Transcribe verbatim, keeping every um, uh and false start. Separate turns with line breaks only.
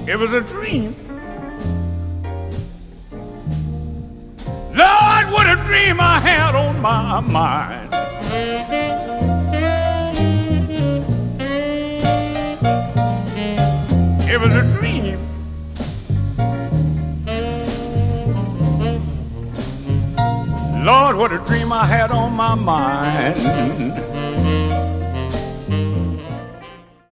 It was a dream. Lord, what a dream I had on my mind. It was a dream. Lord, what a dream I had on my mind.